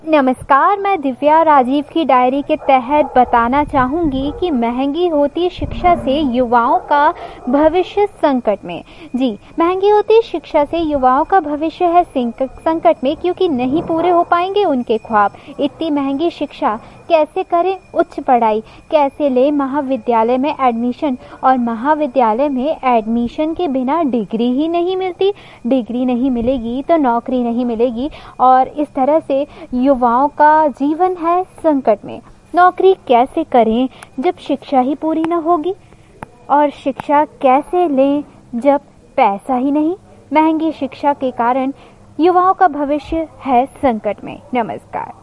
नमस्कार, मैं दिव्या राजीव की डायरी के तहत बताना चाहूँगी कि महंगी होती शिक्षा से युवाओं का भविष्य संकट में। जी, महंगी होती शिक्षा से युवाओं का भविष्य है संकट में, क्योंकि नहीं पूरे हो पाएंगे उनके ख्वाब। इतनी महंगी शिक्षा कैसे करें उच्च पढ़ाई, कैसे लें महाविद्यालय में एडमिशन, और महाविद्यालय में एडमिशन के बिना डिग्री ही नहीं मिलती। डिग्री नहीं मिलेगी तो नौकरी नहीं मिलेगी, और इस तरह से युवाओं का जीवन है संकट में। नौकरी कैसे करें जब शिक्षा ही पूरी न होगी, और शिक्षा कैसे लें जब पैसा ही नहीं। महंगी शिक्षा के कारण युवाओं का भविष्य है संकट में। नमस्कार।